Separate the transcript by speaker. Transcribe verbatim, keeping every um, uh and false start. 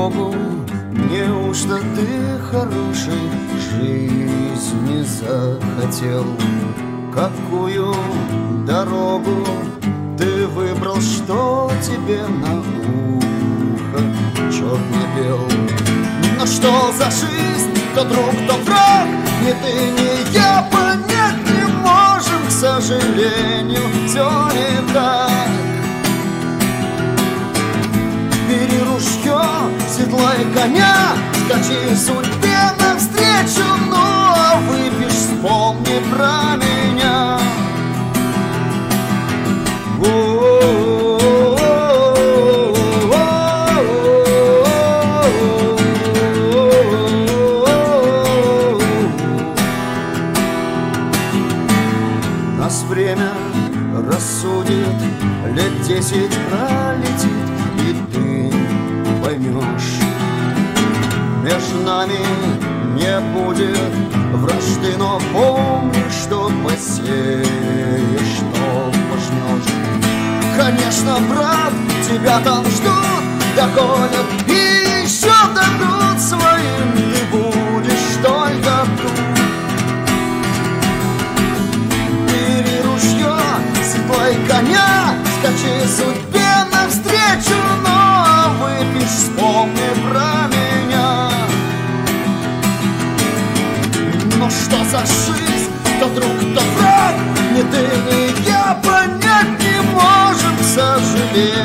Speaker 1: дорогу. Неужто ты хорошей жизни захотел? Какую дорогу ты выбрал, что тебе на ухо черно-бел? Но что за жизнь, то друг, то враг, ни ты, ни я понять не можем, к сожалению, все не так. Бери ружье, седлай коня, скачи судьбе навстречу, ну а выпьешь, вспомни про меня. Нас время рассудит, лет десять пролетит, и ты поймешь, между нами не будет вражды, но помни, что посеешь, что пожнешь. Конечно, брат, тебя там ждут, догонят и еще дадут своим, ты будешь только тут. Бери ружье, седлай коня, скачи судьбе навстречу, но выпьешь, вспомни про меня. Но что за жизнь, то друг, то враг, ни ты, ни я понять не можем, к сожалению.